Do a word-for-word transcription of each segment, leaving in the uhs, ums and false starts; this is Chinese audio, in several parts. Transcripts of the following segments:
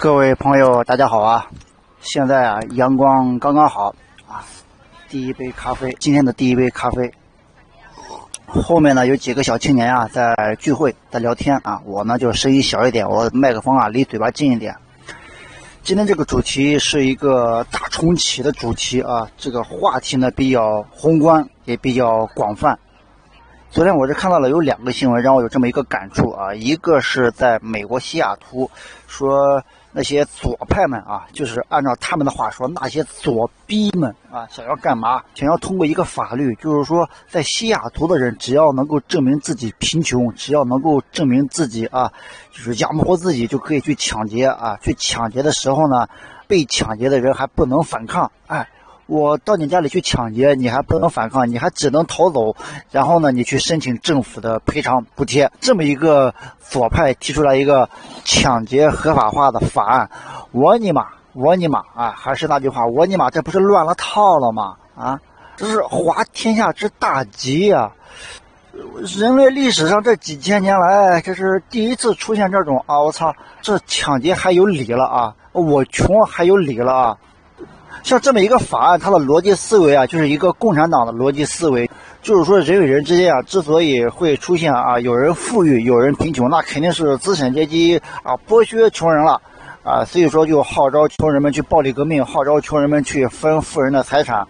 各位朋友，大家好啊！现在啊，阳光刚刚好啊，第一杯咖啡，今天的第一杯咖啡。后面呢有几个小青年啊在聚会，在聊天啊，我呢就声音小一点，我麦克风啊离嘴巴近一点。今天这个主题是一个大重启的主题啊，这个话题呢比较宏观，也比较广泛。昨天我是看到了有两个新闻，让我有这么一个感触啊，一个是在美国西雅图，说那些左派们啊，就是按照他们的话说，那些左逼们啊，想要干嘛？想要通过一个法律，就是说，在西雅图的人只要能够证明自己贫穷，只要能够证明自己啊，就是养不活自己，就可以去抢劫啊。去抢劫的时候呢，被抢劫的人还不能反抗，哎。我到你家里去抢劫，你还不能反抗，你还只能逃走，然后呢，你去申请政府的赔偿补贴。这么一个左派提出来一个抢劫合法化的法案，我尼玛，我尼玛啊！还是那句话，我尼玛，这不是乱了套了吗？啊，这是滑天下之大稽呀！人类历史上这几千年来，这是第一次出现这种啊！我操，这抢劫还有理了啊！我穷还有理了啊！像这么一个法案，它的逻辑思维啊，就是一个共产党的逻辑思维，就是说人与人之间啊，之所以会出现啊，有人富裕，有人贫穷，那肯定是资产阶级啊剥削穷人了啊，所以说就号召穷人们去暴力革命，号召穷人们去分富人的财产，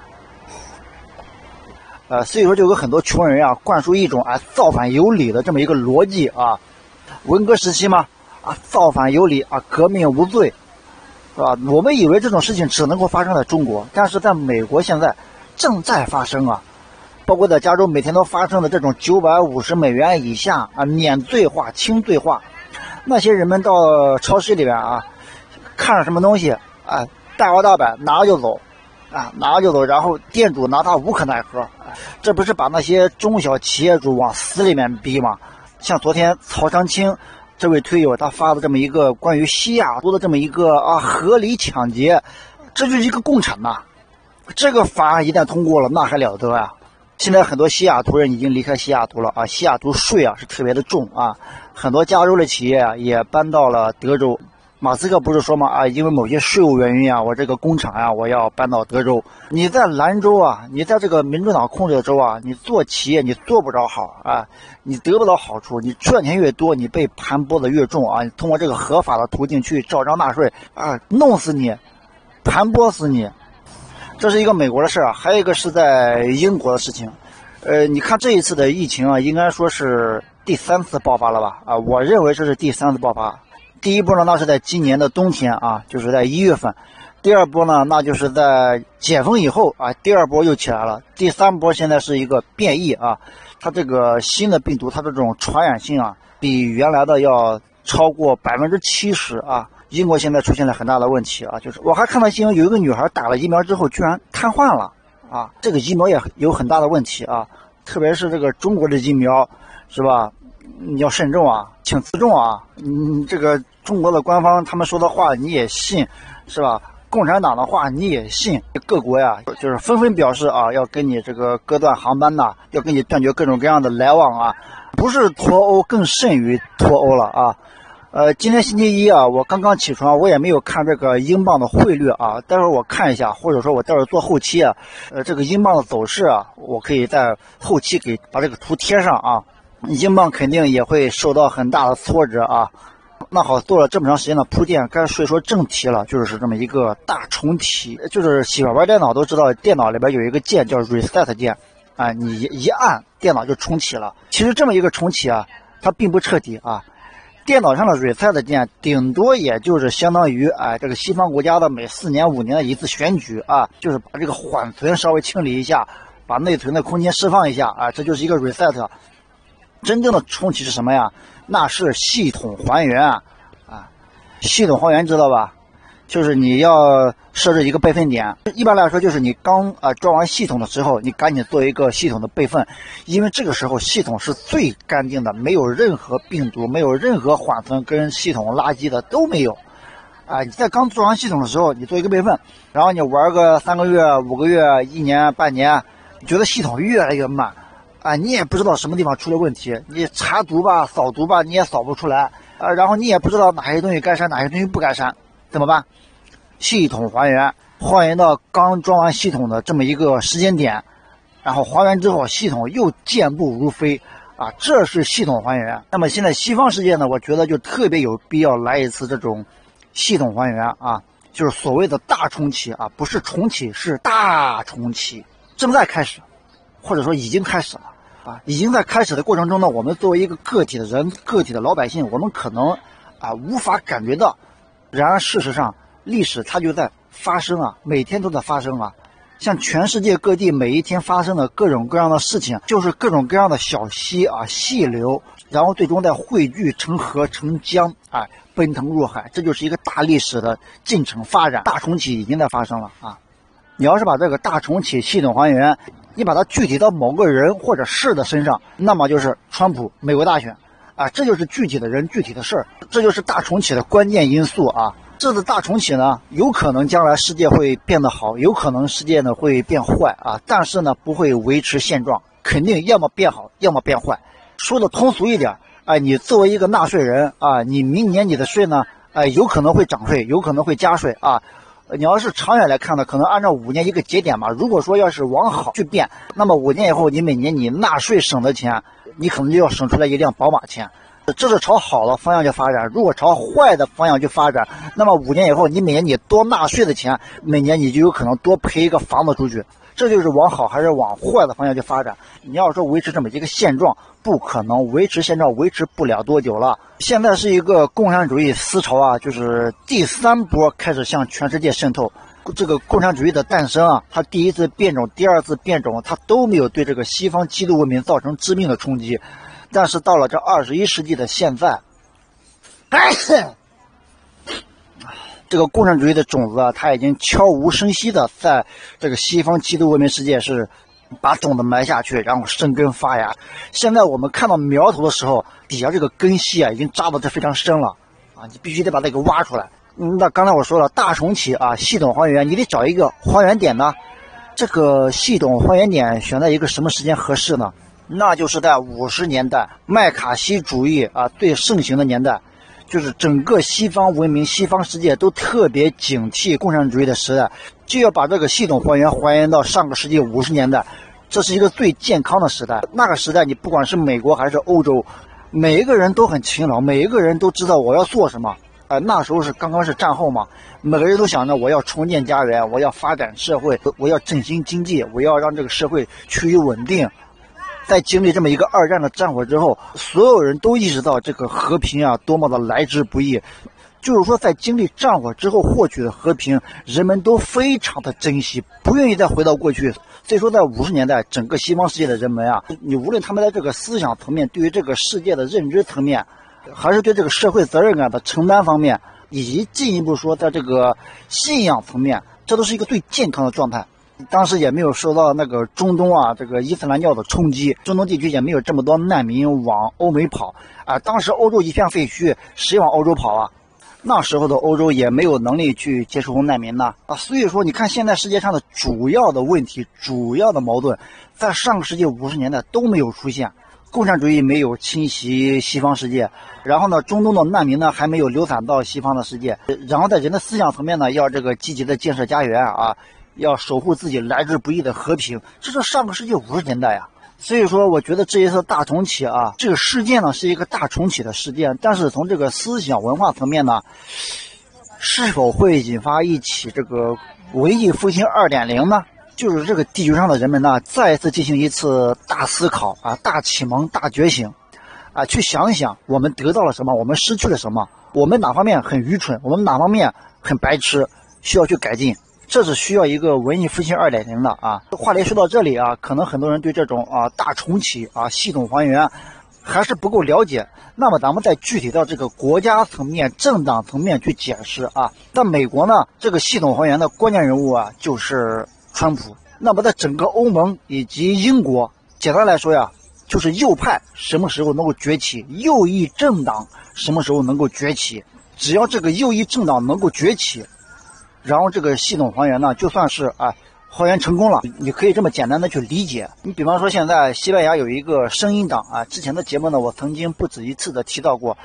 呃，所以说就有很多穷人啊，灌输一种啊造反有理的这么一个逻辑啊，文革时期嘛，啊造反有理啊，革命无罪。是吧？我们以为这种事情只能够发生在中国，但是在美国现在正在发生啊，包括在加州每天都发生的这种九百五十美元以下啊免罪化、轻罪化，那些人们到超市里边啊，看上什么东西啊，大摇大摆拿了就走，啊拿了就走，然后店主拿他无可奈何，这不是把那些中小企业主往死里面逼吗？像昨天曹长青这位推友他发的这么一个关于西雅图的这么一个啊合理抢劫，这就是一个共产呐！这个法案一旦通过了，那还了得啊！现在很多西雅图人已经离开西雅图了啊，西雅图税啊是特别的重啊，很多加州的企业啊也搬到了德州。马斯克不是说吗？啊，因为某些税务原因啊，我这个工厂啊，我要搬到德州。你在兰州啊，你在这个民主党控制的州啊，你做企业你做不着好啊，你得不到好处，你赚钱越多，你被盘剥的越重啊。你通过这个合法的途径去照章纳税啊，弄死你，盘剥死你。这是一个美国的事啊，还有一个是在英国的事情。呃，你看这一次的疫情啊，应该说是第三次爆发了吧？啊，我认为这是第三次爆发。第一波呢，那是在今年的冬天啊，就是在一月份；第二波呢，那就是在解封以后啊，第二波又起来了。第三波现在是一个变异啊，它这个新的病毒，它的这种传染性啊，比原来的要超过百分之七十啊。英国现在出现了很大的问题啊，就是我还看到新闻，有一个女孩打了疫苗之后居然瘫痪了啊，这个疫苗也有很大的问题啊，特别是这个中国的疫苗，是吧？你要慎重啊，请自重啊！你这个中国的官方他们说的话你也信，是吧？共产党的话你也信，各国呀就是纷纷表示啊，要跟你这个割断航班呐，要跟你断绝各种各样的来往啊，不是脱欧更甚于脱欧了啊！呃，今天星期一啊，我刚刚起床，我也没有看这个英镑的汇率啊，待会儿我看一下，或者说我待会儿做后期啊，呃，这个英镑的走势啊，我可以在后期给把这个图贴上啊。英镑肯定也会受到很大的挫折啊。那好，做了这么长时间的铺垫，该说说正题了，就是这么一个大重启。就是喜欢玩电脑都知道，电脑里边有一个键叫 reset 键啊，你一按电脑就重启了。其实这么一个重启啊，它并不彻底啊。电脑上的 reset 键顶多也就是相当于哎这个西方国家的每四年五年的一次选举啊，就是把这个缓存稍微清理一下，把内存的空间释放一下啊，这就是一个 reset。真正的重启是什么呀？那是系统还原啊！啊，系统还原知道吧？就是你要设置一个备份点，一般来说就是你刚啊装完系统的时候，你赶紧做一个系统的备份，因为这个时候系统是最干净的，没有任何病毒，没有任何缓存跟系统垃圾的都没有。啊，你在刚做完系统的时候，你做一个备份，然后你玩个三个月、五个月、一年、半年，你觉得系统越来越慢。啊，你也不知道什么地方出了问题，你查毒吧、扫毒吧，你也扫不出来。 啊，然后你也不知道哪些东西该删，哪些东西不该删，怎么办？系统还原，还原到刚装完系统的这么一个时间点，然后还原之后，系统又健步如飞啊，这是系统还原。那么现在西方世界呢，我觉得就特别有必要来一次这种系统还原啊，就是所谓的大重启啊，不是重启，是大重启，正在开始，或者说已经开始了啊，已经在开始的过程中呢，我们作为一个个体的人，个体的老百姓，我们可能啊无法感觉到，然而事实上，历史它就在发生啊，每天都在发生啊。像全世界各地每一天发生的各种各样的事情，就是各种各样的小溪啊、细流，然后最终再汇聚成河成江，哎，奔腾入海，这就是一个大历史的进程发展。大重启已经在发生了啊！你要是把这个大重启系统还原，你把它具体到某个人或者事的身上，那么就是川普美国大选啊，这就是具体的人具体的事儿，这就是大重启的关键因素啊。这次大重启呢，有可能将来世界会变得好，有可能世界呢会变坏啊，但是呢不会维持现状，肯定要么变好，要么变坏。说的通俗一点，哎，你作为一个纳税人啊，你明年你的税呢，哎，有可能会涨税，有可能会加税啊。你要是长远来看呢，可能按照五年一个节点嘛。如果说要是往好去变，那么五年以后你每年你纳税省的钱，你可能就要省出来一辆宝马钱。这是朝好的方向去发展，如果朝坏的方向去发展，那么五年以后你每年你多纳税的钱，每年你就有可能多赔一个房子出去。这就是往好还是往坏的方向去发展。你要说维持这么一个现状，不可能，维持现状维持不了多久了。现在是一个共产主义思潮啊，就是第三波开始向全世界渗透。这个共产主义的诞生啊，它第一次变种，第二次变种，它都没有对这个西方基督文明造成致命的冲击。但是到了这二十一世纪的现在，这个共产主义的种子啊，它已经悄无声息的在这个西方基督文明世界是把种子埋下去，然后生根发芽。现在我们看到苗头的时候，底下这个根系啊，已经扎的这非常深了啊，你必须得把它给挖出来。嗯，那刚才我说了，大重启啊，系统还原，你得找一个还原点呢。这个系统还原点选在一个什么时间合适呢？那就是在五十年代，麦卡锡主义啊最盛行的年代，就是整个西方文明、西方世界都特别警惕共产主义的时代，就要把这个系统还原还原到上个世纪五十年代，这是一个最健康的时代。那个时代，你不管是美国还是欧洲，每一个人都很勤劳，每一个人都知道我要做什么。呃，那时候是刚刚是战后嘛，每个人都想着我要重建家园，我要发展社会，我要振兴经济，我要让这个社会趋于稳定。在经历这么一个二战的战火之后，所有人都意识到这个和平啊多么的来之不易。就是说，在经历战火之后获取的和平，人们都非常的珍惜，不愿意再回到过去。所以说，在五十年代，整个西方世界的人们啊，你无论他们在这个思想层面，对于这个世界的认知层面，还是对这个社会责任感的承担方面，以及进一步说在这个信仰层面，这都是一个最健康的状态。当时也没有受到那个中东啊这个伊斯兰教的冲击，中东地区也没有这么多难民往欧美跑啊。当时欧洲一片废墟，谁往欧洲跑啊？那时候的欧洲也没有能力去接收难民呐啊。所以说，你看现在世界上的主要的问题、主要的矛盾，在上个世纪五十年代都没有出现。共产主义没有侵袭西方世界，然后呢，中东的难民呢还没有流散到西方的世界，然后在人的思想层面呢，要这个积极的建设家园啊。要守护自己来之不易的和平，这是上个世纪五十年代啊。所以说，我觉得这一次大重启啊，这个事件呢是一个大重启的事件，但是从这个思想文化层面呢，是否会引发一起这个文艺复兴 二点零 呢？就是这个地球上的人们呢，再一次进行一次大思考啊，大启蒙、大觉醒啊，去想一想我们得到了什么，我们失去了什么，我们哪方面很愚蠢，我们哪方面很白痴，需要去改进。这是需要一个文艺复兴 二点零 的啊。话题说到这里啊，可能很多人对这种啊大重启啊系统还原还是不够了解。那么咱们再具体到这个国家层面、政党层面去解释啊。在美国呢，这个系统还原的关键人物啊就是川普。那么在整个欧盟以及英国，简单来说呀，就是右派什么时候能够崛起，右翼政党什么时候能够崛起。只要这个右翼政党能够崛起，然后这个系统还原呢，就算是啊还原成功了，你可以这么简单的去理解。你比方说现在西班牙有一个声音党啊，之前的节目呢，我曾经不止一次的提到过，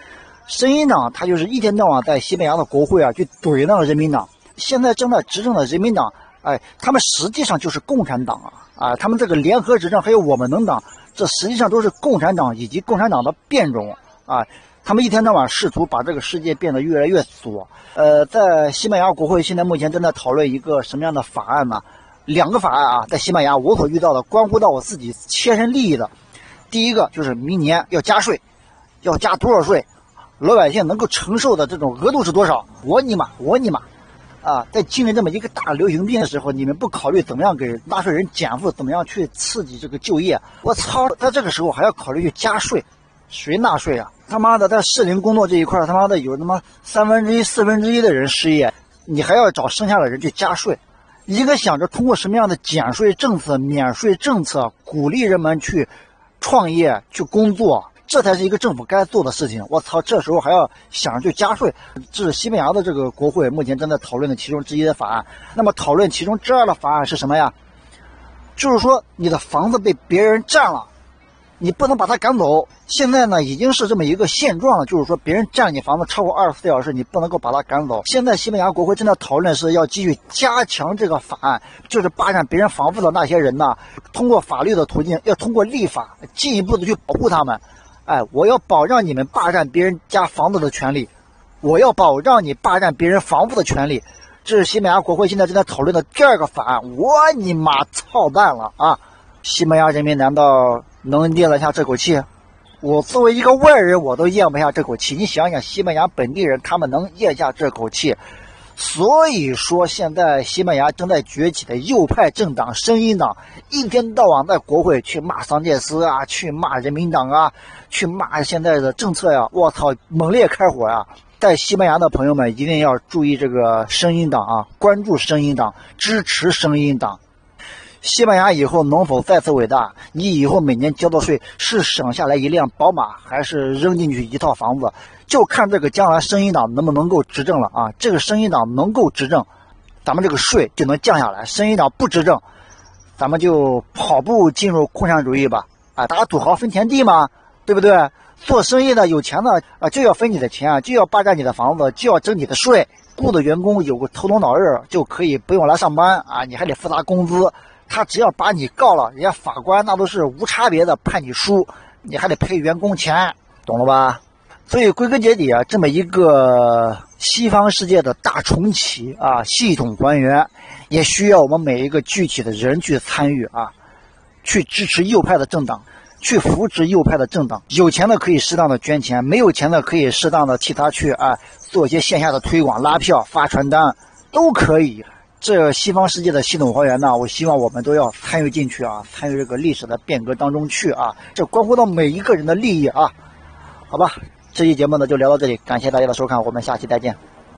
声音党他就是一天到晚在西班牙的国会啊去怼那个人民党。现在正在执政的人民党，哎，他们实际上就是共产党啊啊！他们这个联合执政还有我们能党，这实际上都是共产党以及共产党的变种啊！他们一天到晚试图把这个世界变得越来越左。呃，在西班牙国会现在目前正在讨论一个什么样的法案呢？两个法案啊，在西班牙我所遇到的关乎到我自己切身利益的。第一个就是明年要加税，要加多少税，老百姓能够承受的这种额度是多少？我尼玛，我尼玛！啊，在经历这么一个大流行病的时候，你们不考虑怎么样给纳税人减负，怎么样去刺激这个就业？我操，在这个时候还要考虑去加税，谁纳税啊？他妈的，在适龄工作这一块，他妈的有他妈三分之一、四分之一的人失业，你还要找剩下的人去加税？你应该想着通过什么样的减税政策、免税政策，鼓励人们去创业、去工作。这才是一个政府该做的事情。我操，这时候还要想着去加税，这是西班牙的这个国会目前正在讨论的其中之一的法案。那么讨论其中之二的法案是什么呀？就是说你的房子被别人占了，你不能把他赶走。现在呢已经是这么一个现状了，就是说别人占你房子超过二十四小时，你不能够把他赶走。现在西班牙国会正在讨论是要继续加强这个法案，就是霸占别人房子的那些人呢，通过法律的途径，要通过立法进一步的去保护他们。哎，我要保障你们霸占别人家房子的权利，我要保障你霸占别人房子的权利。这是西班牙国会现在正在讨论的第二个法案。我你妈操蛋了啊！西班牙人民难道能咽得下这口气？我作为一个外人，我都咽不下这口气。你想想，西班牙本地人他们能咽下这口气？所以说，现在西班牙正在崛起的右派政党声音党，一天到晚在国会去骂桑切斯啊，去骂人民党啊，去骂现在的政策呀！我操，猛烈开火呀！在西班牙的朋友们一定要注意这个声音党啊，关注声音党，支持声音党。西班牙以后能否再次伟大？你以后每年交的税是省下来一辆宝马，还是扔进去一套房子？就看这个将来声音党能不能够执政了啊！这个声音党能够执政，咱们这个税就能降下来；声音党不执政，咱们就跑步进入共产主义吧！啊，大家土豪分田地嘛，对不对？做生意的有钱的啊，就要分你的钱，就要霸占你的房子，就要征你的税。雇的员工有个头疼脑热就可以不用来上班啊，你还得付他工资。他只要把你告了，人家法官那都是无差别的判你输，你还得赔员工钱，懂了吧？所以归根结底啊，这么一个西方世界的大重启啊，系统还原，也需要我们每一个具体的人去参与啊，去支持右派的政党，去扶持右派的政党。有钱的可以适当的捐钱，没有钱的可以适当的替他去啊做一些线下的推广、拉票、发传单，都可以。这西方世界的系统还原呢，我希望我们都要参与进去啊，参与这个历史的变革当中去啊，这关乎到每一个人的利益啊，好吧。这期节目呢就聊到这里，感谢大家的收看，我们下期再见。